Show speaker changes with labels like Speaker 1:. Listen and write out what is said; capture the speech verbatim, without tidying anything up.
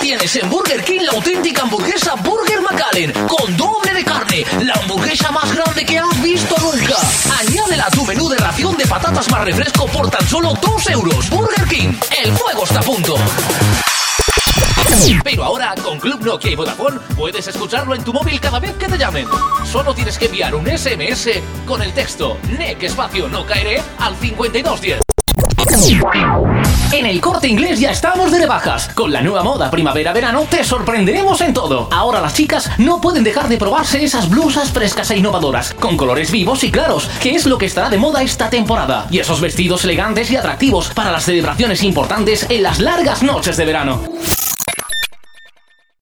Speaker 1: tienes en Burger King la auténtica hamburguesa Burger McAllen con doble de carne, la hamburguesa más grande que has visto nunca. Añádela a tu menú de ración de patatas más refresco por tan solo dos euros. Burger King, el fuego está a punto. Pero ahora, con Club Nokia y Vodafone, puedes escucharlo en tu móvil cada vez que te llamen. Solo tienes que enviar un ese eme ese con el texto N E C espacio no caeré al cincuenta y dos diez. En El Corte Inglés ya estamos de rebajas. Con la nueva moda primavera-verano te sorprenderemos en todo. Ahora las chicas no pueden dejar de probarse esas blusas frescas e innovadoras, con colores vivos y claros, que es lo que estará de moda esta temporada. Y esos vestidos elegantes y atractivos para las celebraciones importantes en las largas noches de verano.